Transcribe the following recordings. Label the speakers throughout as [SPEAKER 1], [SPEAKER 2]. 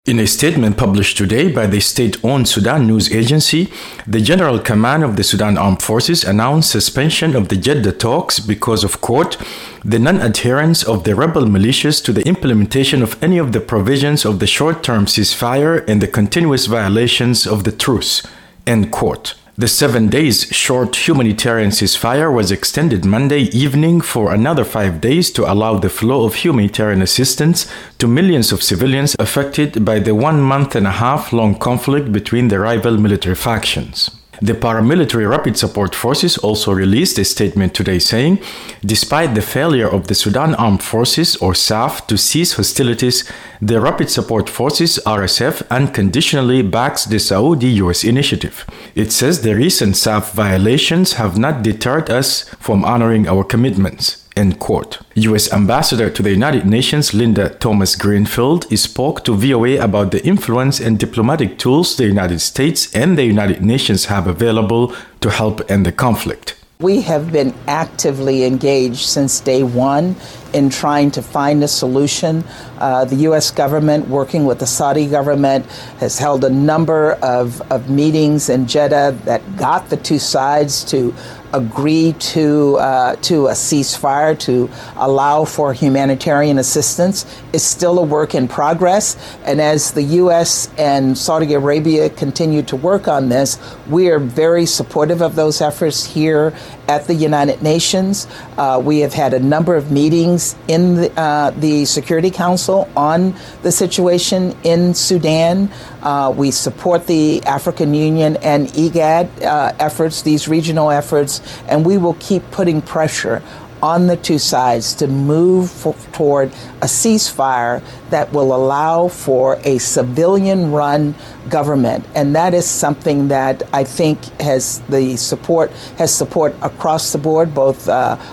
[SPEAKER 1] In a statement published today by the state-owned Sudan News Agency, the General Command of the Sudan Armed Forces announced suspension of the Jeddah talks because of, quote, the non-adherence of the rebel militias to the implementation of any of the provisions of the short-term ceasefire and the continuous violations of the truce, end quote. The 7 days short humanitarian ceasefire was extended Monday evening for another 5 days to allow the flow of humanitarian assistance to millions of civilians affected by the 1.5-month-long conflict between the rival military factions. The paramilitary Rapid Support Forces also released a statement today saying, despite the failure of the Sudan Armed Forces or SAF to cease hostilities, the Rapid Support Forces RSF unconditionally backs the Saudi-US initiative. It says the recent SAF violations have not deterred us from honoring our commitments. End quote. U.S. Ambassador to the United Nations Linda Thomas-Greenfield spoke to VOA about the influence and diplomatic tools the United States and the United Nations have available to help end the conflict.
[SPEAKER 2] We have been actively engaged since day one in trying to find a solution. The U.S. government, working with the Saudi government, has held a number of meetings in Jeddah that got the two sides to agree to a ceasefire to allow for humanitarian assistance. It's still a work in progress, and as the U.S. and Saudi Arabia continue to work on this, we are very supportive of those efforts here at the United Nations. We have had a number of meetings in the Security Council on the situation in Sudan. We support the African Union and IGAD efforts, these regional efforts, and we will keep putting pressure on the two sides to move toward a ceasefire that will allow for a civilian-run government. And that is something that I think has support across the board, both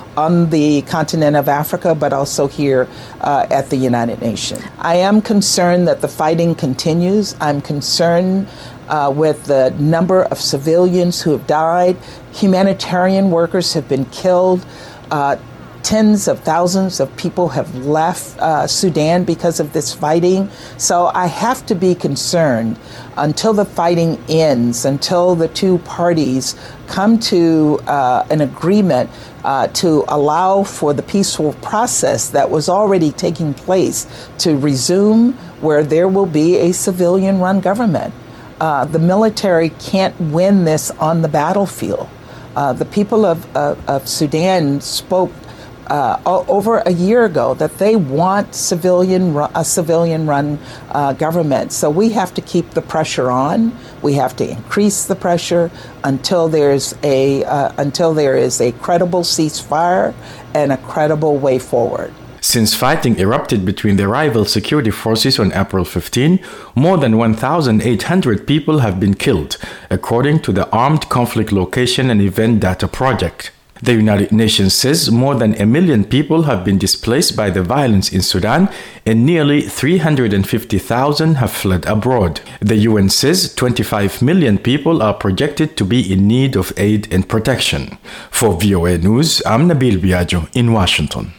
[SPEAKER 2] on the continent of Africa, but also here at the United Nations. I am concerned that the fighting continues. I'm concerned with the number of civilians who have died. Humanitarian workers have been killed. Tens of thousands of people have left Sudan because of this fighting. So I have to be concerned until the fighting ends, until the two parties come to an agreement to allow for the peaceful process that was already taking place to resume, where there will be a civilian-run government. The military can't win this on the battlefield. The people of Sudan spoke over a year ago that they want a civilian-run government. So we have to keep the pressure on. We have to increase the pressure until there is a credible ceasefire and a credible way forward.
[SPEAKER 1] Since fighting erupted between the rival security forces on April 15, more than 1,800 people have been killed, according to the Armed Conflict Location and Event Data Project. The United Nations says more than 1 million people have been displaced by the violence in Sudan and nearly 350,000 have fled abroad. The UN says 25 million people are projected to be in need of aid and protection. For VOA News, I'm Nabil Biagio in Washington.